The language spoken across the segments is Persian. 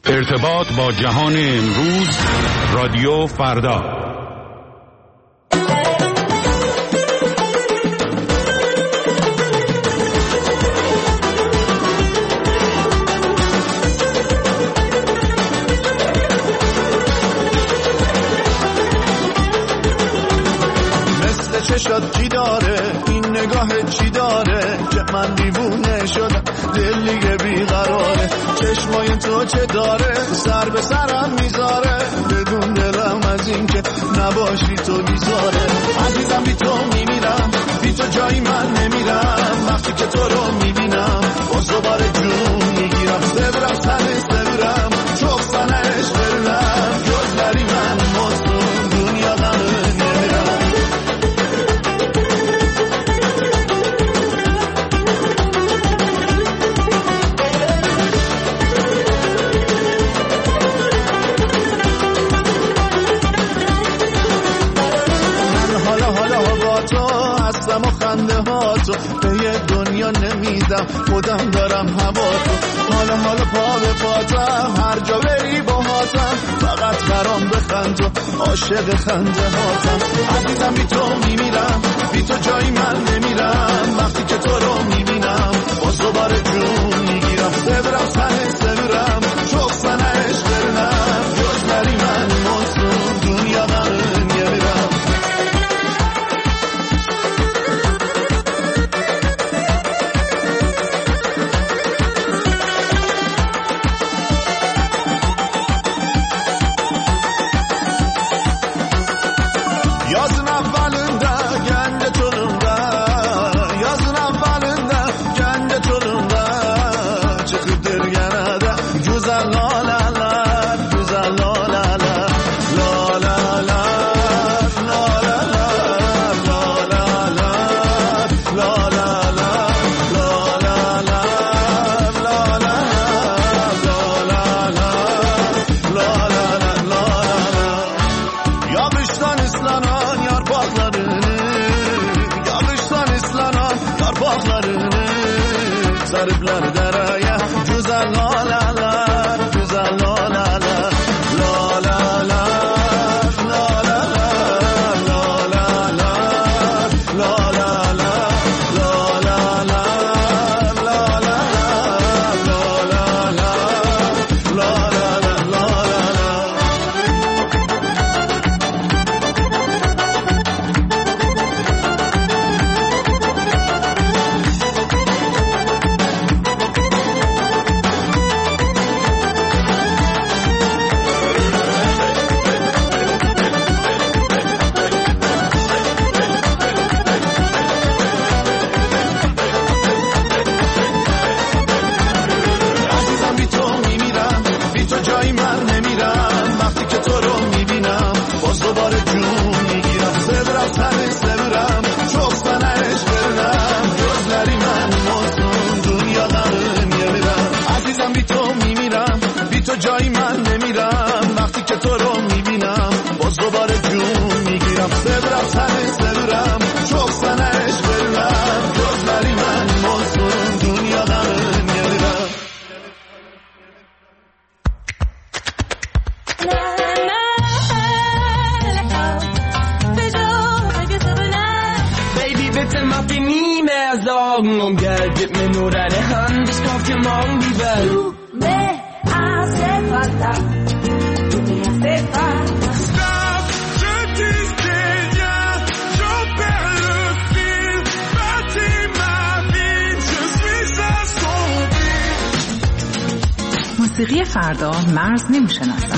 ارتباط با جهان امروز، رادیو فردا. چشات چی داره این نگاه چی داره که من دیوونه شدم دل دیگه بیقراره چشمای تو چه داره سر به سرم میذاره بدون دلم از این که نباشی تو بیزاره عزیزم بی تو میمیرم بی تو جایی من نمیرم وقتی که تو رو میبینم باز دوباره جون میگیرم سبرم سنه سبرم چوب سنش برم جز داری من مستون دنیا غمه نمیرم و خنده ها تو به یه دنیا نمیدم خودم دارم هوا تو حالا پا به پاتم هر جا بری با هاتم فقط برام بخند و عاشق خنده هاتم عزیزم بی تو میمیرم بی تو جایی من نمیرم وقتی که تو رو میبینم باز دوباره جون میگیرم سبرم سنه سبرم چوب سنش برنم جز بری من مستون دنیا غمه نمیرم موسیقی فردا مرز نمی‌شناسد.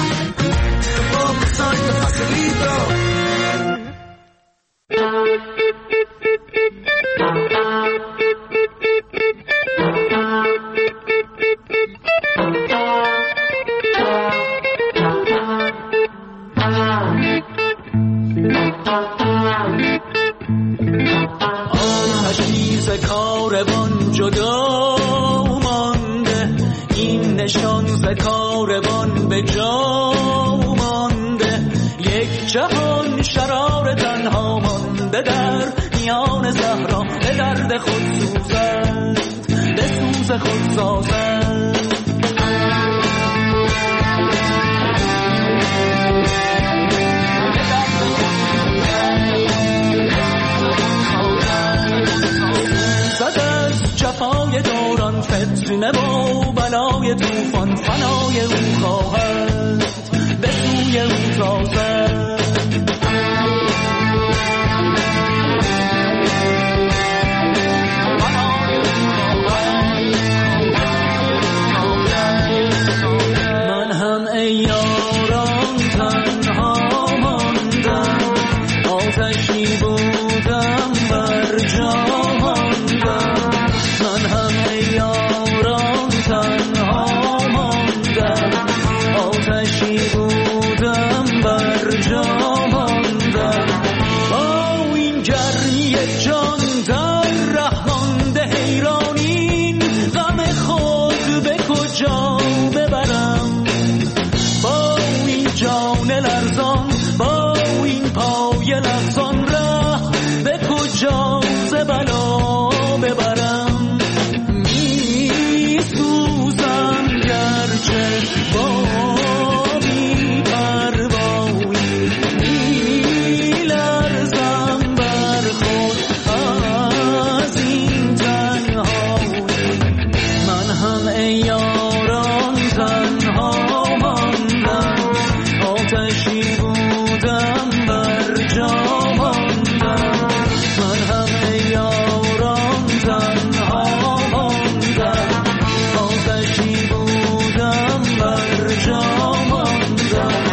های طوفان فنای او خواهد به سوی او تازد. من هم ای یاران تنها ماندم، آتشی بودم بر جا ماندم. من هم ای یاران تنها ماندم، آتشی بودم بر جا ماندم. با این گرمی جان در ره مانده حیرانین، غم خود به کجا ببرم؟ با این جان لرزان، با این پای لرزان، ره به کجا ز بلا ببرم؟ می سوزم گرچه با بی پروایی، می لرزم بر خود از این تنهایی. من هم ای یاران تنها ماندم، آتشی بودم بر جا ماندم. من هم ای یاران تنها ماندم، آتشی بودم بر جا ماندم.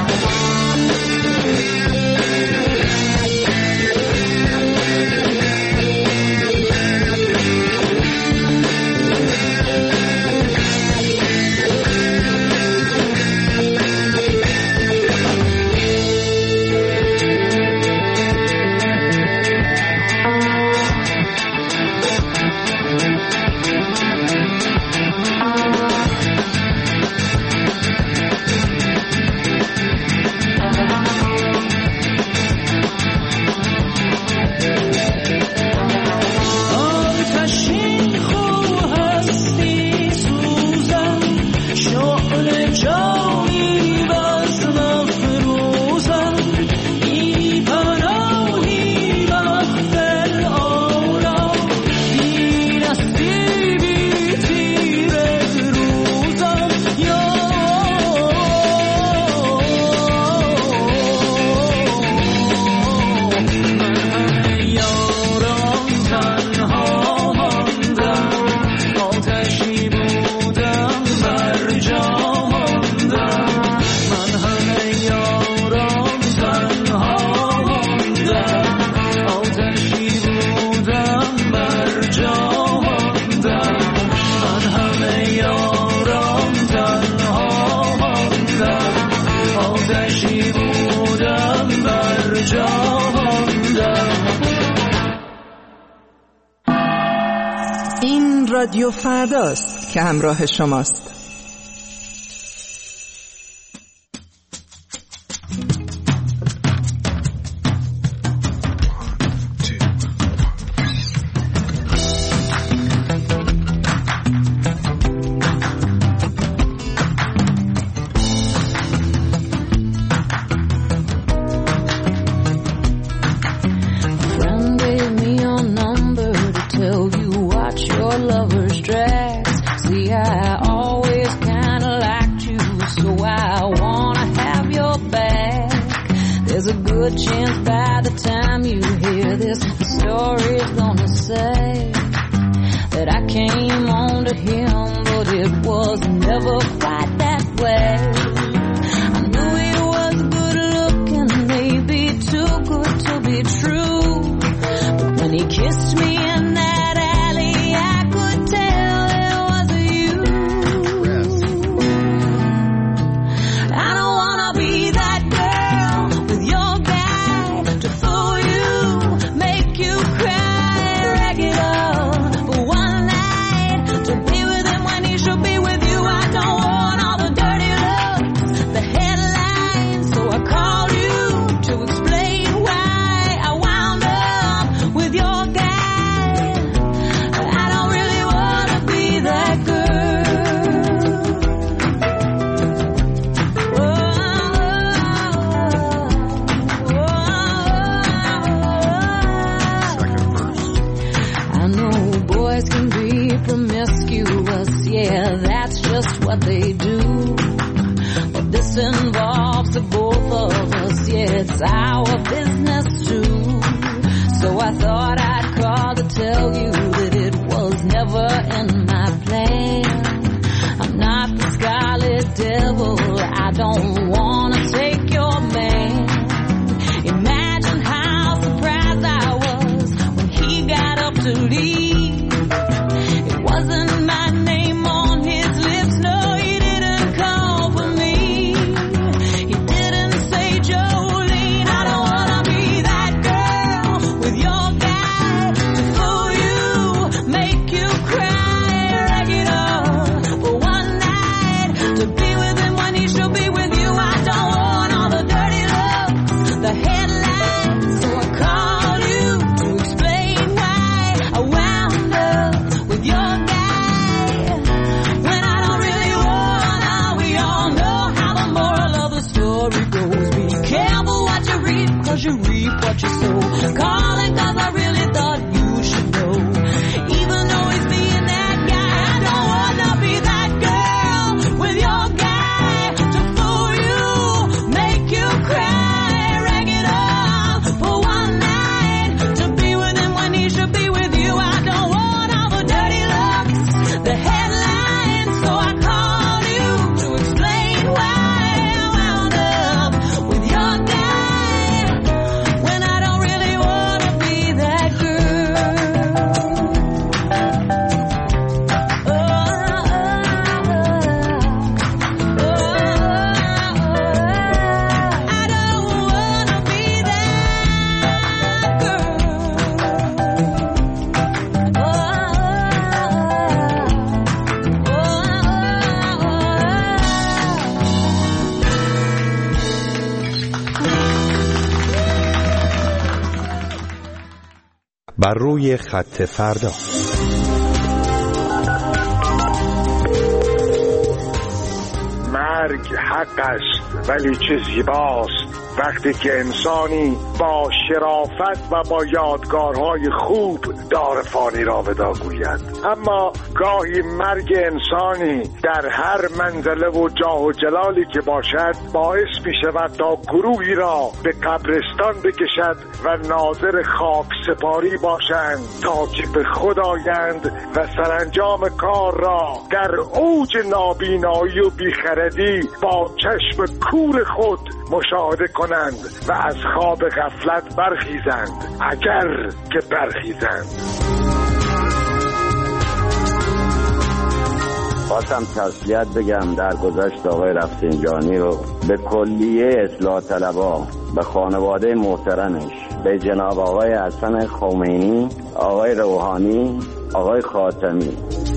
آتشین خو هستی سوزم، شعله جانی بز مفروزم. بی پناهی مغفل آرام، بی نصیبی تیر روزم. یاران تنها ماندم، آتشی بودم بر جا ماندم. من هم یاران تنها ماندم، آتشی بودم بر جا ماندم. من هم یاران تنها ماندم، آتشی بودم بر جا ماندم. این رادیو فرداست که همراه شماست. Friend gave me your number to tell you watch your lover's dress. See, I always kinda liked you, so I wanna have your back. There's a good chance by the time you hear this, the story's gonna say that I came on to him, but it was never quite that way. I knew he was good looking, maybe too good to be true. But when he kissed me in that alley, I could tell it was you. I don't wanna be that girl with your guy to fool you, make you cry regular for one night, to be with him when he should be with you. I don't wanna what they do. But this involves the both of us, yeah, it's our business too. So I thought I'd call to tell you that it was never in my plan. I'm not the scarlet devil, I don't wanna take your man. Imagine how surprised I was when he got up to leave. It wasn't my name on his lips, no, he didn't call for me. He didn't say, Jolene, I don't wanna be that girl with your guy to fool you, make you cry, rag it up for one night, to be with him when he should be with you. I don't want all the dirty looks, the headlines, so I called you to explain why I wound up with your guy when I don't really wanna. We all know how the moral of the story goes. Be careful what you read, 'cause you reap what you sow. Calling 'cause I really thought you should know. Even though he's being that guy, I don't wanna be that girl with your guy to fool you, make you cry, rag it up for one night, to be with him when he should be with you. I don't want all the dirty looks, the headlines, so I called you to explain why I wound up with your guy when I don't really wanna be that girl. I don't wanna be that girl. بر روی خط فردا. مرگ حق است ولی چه زیباست وقتی که انسانی با شرافت و با یادگارهای خوب دار فانی را ودا گوید. اما گاهی مرگ انسانی در هر منزله و جاه و جلالی که باشد باعث می شود تا گروهی را به قبرستان بکشد و ناظر خاک سپاری باشند تا که به خود آیند و سرانجام کار را در اوج نابینایی و بیخردی با چشم کور خود مشاهده کنند و از خواب غفلت برخیزند، اگر که برخیزند. خواستم تسلیت بگم در گذشت آقای رفسنجانی رو به کلیه اصلاح طلبا، به خانواده محترمش، به جناب آقای حسن خمینی، آقای روحانی، آقای خاتمی.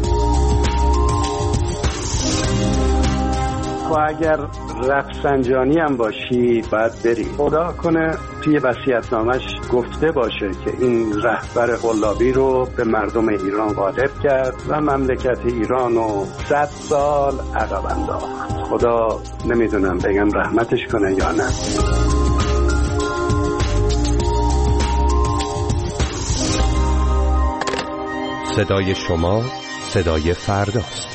و اگر رفسنجانی هم باشی باید بری. خدا کنه توی وصیت‌نامش گفته باشه که این رهبر قلابی رو به مردم ایران غالب کرد و مملکت ایران رو 100 سال عقب انداخت. خدا نمیدونم بگم رحمتش کنه یا نه. صدای شما صدای فرداست.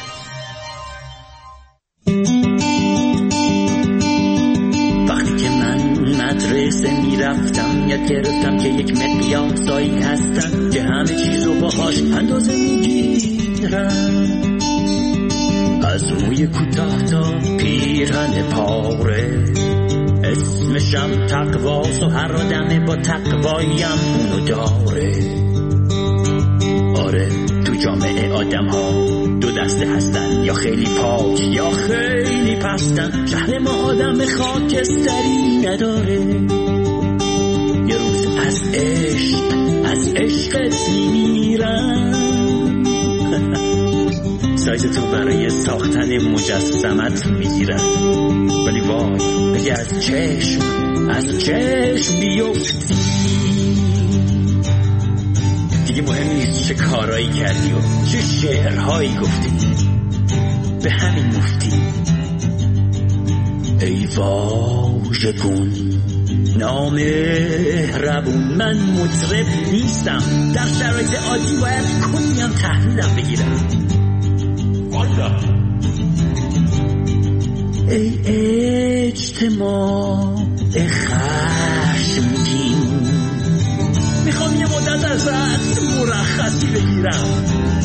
مدرسه میرفتم یاد گرفتم که یک مقیاسایی هستن که همه چیز رو باهاش اندازه میگیرن، از موی کوتاه تا پیرهن پاره. اسمشم تقواست و هر آدمه با تقوایم اونو داره. آره تو جامعه آدم ها دو دسته هستن، یا خیلی پاک یا خیلی پستن. شهر ما آدم خاکستری نداره. یه روز از عشقت میمیرن. سایز تو برای ساختن مجسمت میگیرن، ولی وای اگه از چشم بیفتی دیگه مهم نیست چه کارایی کردی و چه شعرهایی گفتی، به همین مفتی. ای واژگون نامهربون، من مطرب نیستم، در شرایط عادی باید کنیم تحلیلم بگیرم. والا ای اجتماع خشمگین، میخوام یه مدت ازت مرخصی بگیرم.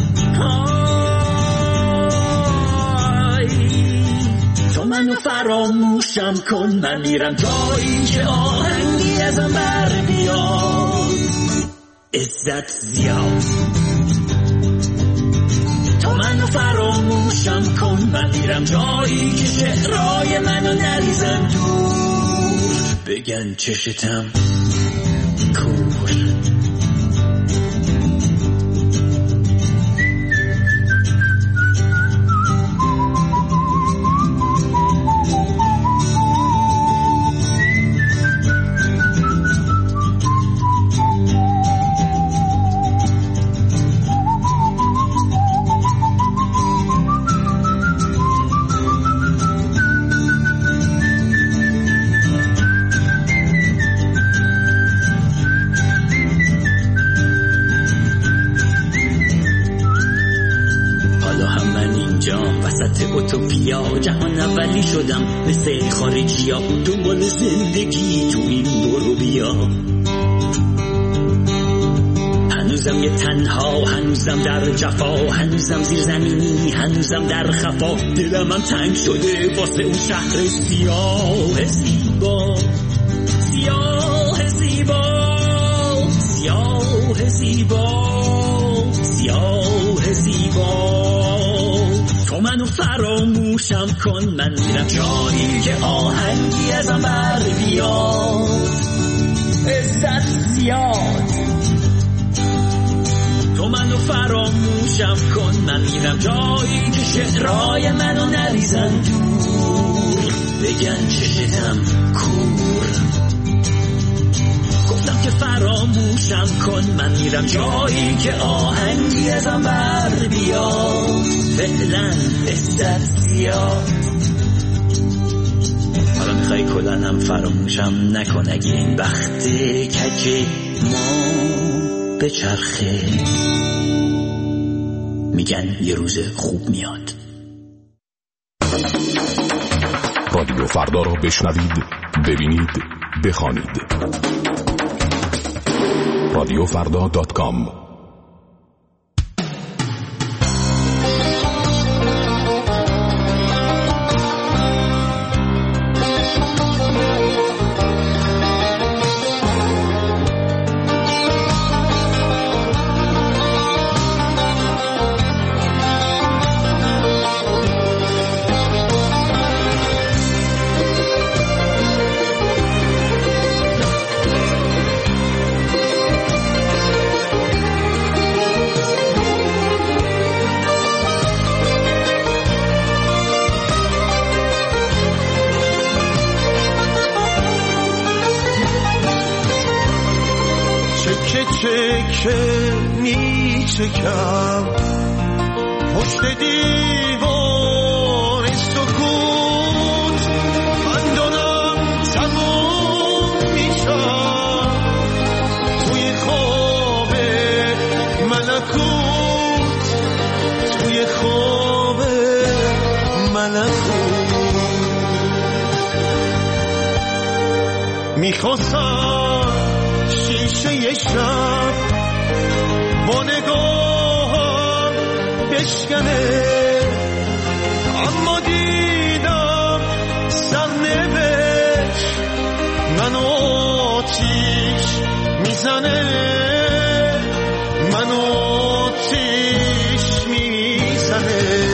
تو منو فراموشم کن، من میرم جایی که آهنگی ازم بر بیاد. عزت زیاد تو منو فراموشم کن، من میرم جایی که شعرهای منو نریزن دور، بگن چشتم کور. جهان اولی شدم مثل خارجی ها، دنبال زندگی تو این برو بیا. هنوزم یه تنها، هنوزم در جفا، هنوزم زیر زمینی، هنوزم در خفا. دلم هم تنگ شده واسه اون شهر سیاه زیبا، سیاه زیبا، سیاه زیبا، سیاه زیبا. تو منو فراموشم کن، من میرم جایی که آهنگی ازم بر بیاد. عزت زیاد تو منو فراموشم کن، من میرم جایی که شعرهای منو نریزن دور، بگن چشتم کور. گفتم که فراموشم کن، من میرم جایی که آهنگی ازم بر بیاد. فعلا عزت زیاد، حالا میخوای کلنم فراموشم نکن، اگه این وقت کج ما به چرخه، میگن یه روز خوب میاد. رادیو فردا را بشنوید، ببینید، بخوانید. radiofrda.com. چکه میچکم پشت دیوار سکوت، من دارم تموم میشم توی خواب ملکوت، توی خواب ملکوت. میخواستم شیشه شب با نگاهم بشکنه، اما دیدم سرنوشت منو آتیش میزنه، منو آتیش میزنه.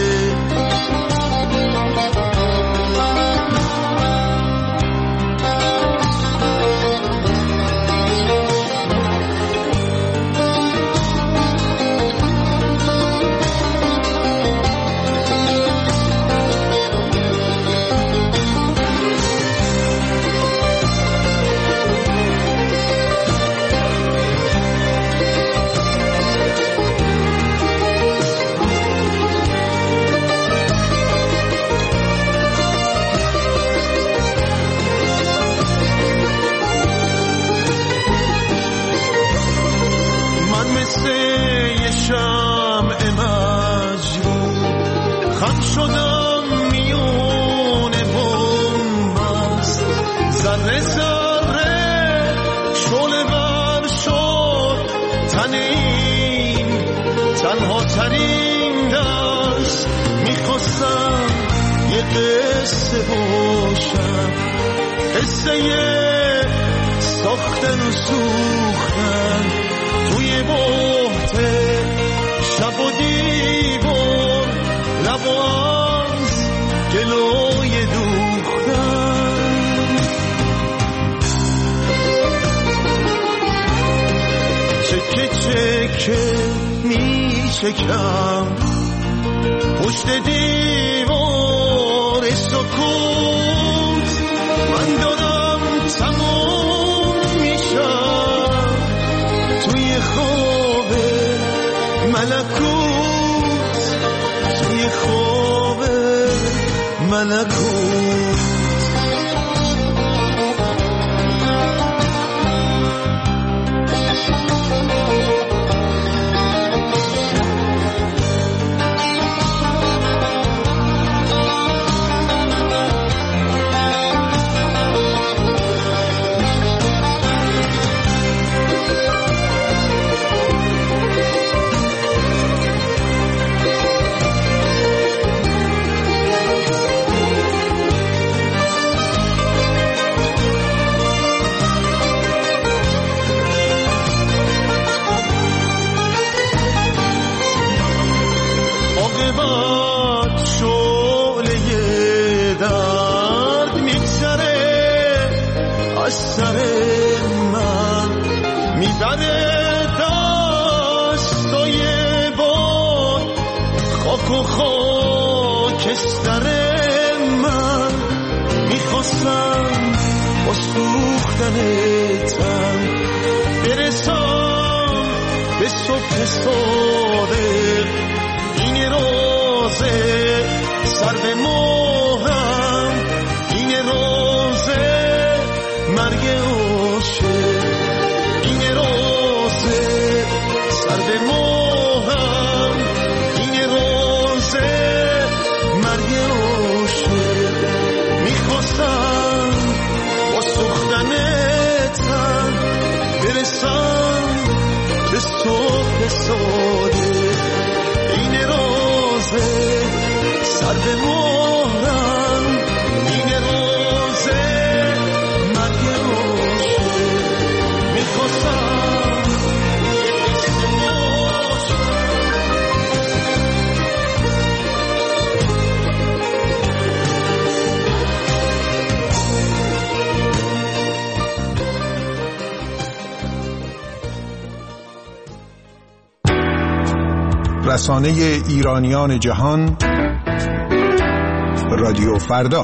قصه باشم، قصه ساختن و سوختن توی بحت شب و دیوار، لباز گلوی دوختن. چکه چکه می چکم پشت دیوار سکوت، من دارم تموم میشم توی خواب ملکوت، توی خواب ملکوت. و خاکستر من میخواستم با سوختنتم برسم به صبح صادق. این روزه سر به ماهم، این روزه مرگ عاشق، این روزه سر به ماهم، این روزه مرگ عاشق. میخواستم با سوختنتم برسم به صبح صادق. این روزه سر به مهرم، این روزه مرگ عاشق. میخواستم یه قصه رسانه ایرانیان جهان، رادیو فردا.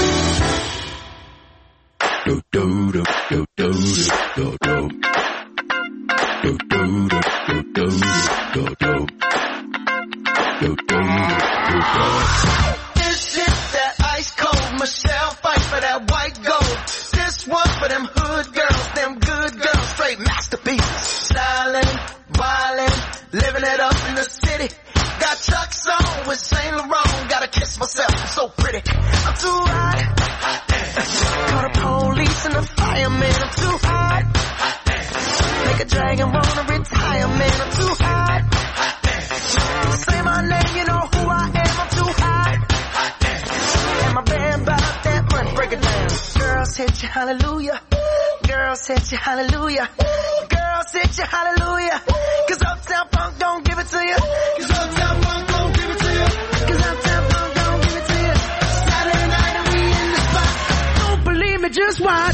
This shit that ice cold, Michelle fight for that white gold. This one for them hood girls, them good girls, straight masterpieces. Styling, violent, living it up in the city. Got Chuck's on with Saint Laurent. Gotta kiss myself, I'm so pretty. I'm too hot. Call the police and the fireman. I'm too hot. Make a dragon wanna retire, man. I'm too hot. Say my name, you know who I am. I'm too hot. And my band bought that money. Break it down. Girls hit you, hallelujah. Girls hit you, hallelujah. Girls hit you, hallelujah. Cause Uptown Funk don't give it to you. Cause Uptown Funk don't give it to you. Cause Uptown Funk don't give it to you. Saturday night and we in the spot. Don't believe me, just watch.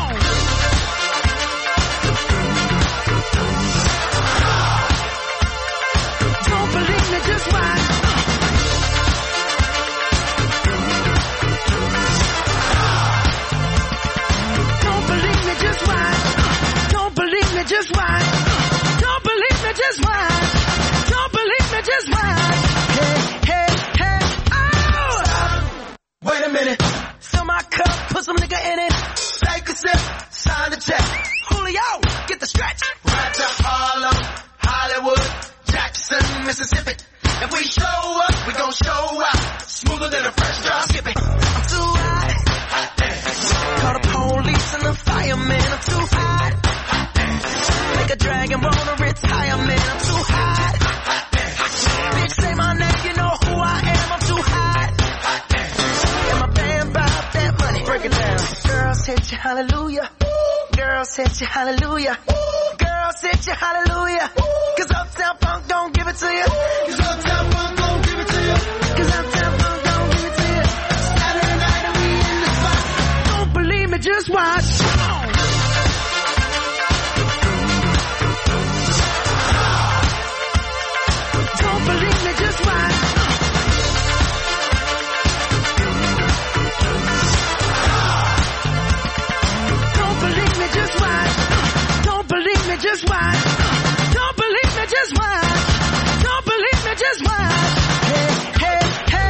Don't believe me, just watch. Don't believe me, just watch. Don't believe me, just watch. Don't believe me, just watch. Don't believe me, just watch. Hey, hey, hey, oh! Wait a minute. Fill my cup, put some nigga in it. Take a sip, sign the check. Julio, get the stretch. Right to Harlem, Hollywood, Jackson, Mississippi. If we show up, we gon' show out. Smoother than a fresh drop. Skip it. I'm too hot. Call the police and the fireman. I'm too hot. Make a dragon wanna retire, man. I'm too hot. Bitch, say my name, you know who I am. I'm too hot. hit you hallelujah. Girls hit you hallelujah. Girls hit you hallelujah. Cause Uptown Funk don't give it to you. Cause Uptown Funk don't give it to you. Cause Uptown Funk don't give it to you. Saturday night and we in the spot. Don't believe me, just watch. Don't believe me, just watch. Don't believe me, just watch. Don't believe me, just watch. Don't believe me, just watch. Don't believe me, just watch. Hey, hey, hey,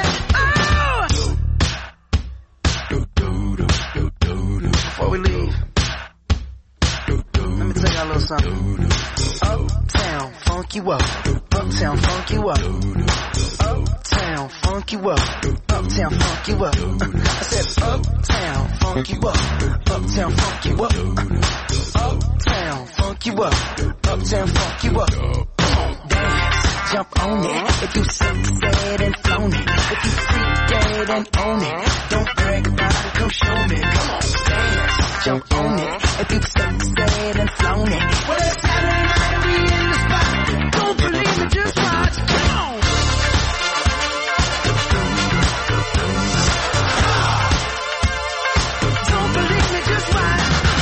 oh! Before we leave, let me tell y'all a little something. Uptown, funk you up. Uptown, funk you up. Uptown, funk you up. Uptown, funk you up. I said uptown, funk you up. Uptown, funk you up. Uptown, funk you up. Uptown, funk you up. Dance, jump on it. If you sunset and flown it. If you freak dead and own it. Don't brag about it, come show me. Come on, dance, jump on it. If you sunset and flown it. Well, it's Saturday night and we in the spot. Don't believe me, just watch. Come on. Don't believe me, just watch.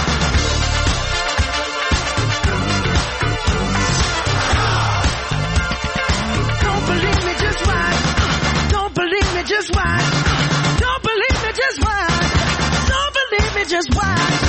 Don't believe me, just watch. Don't believe me, just watch. Don't believe me, just watch. Don't believe me, just watch.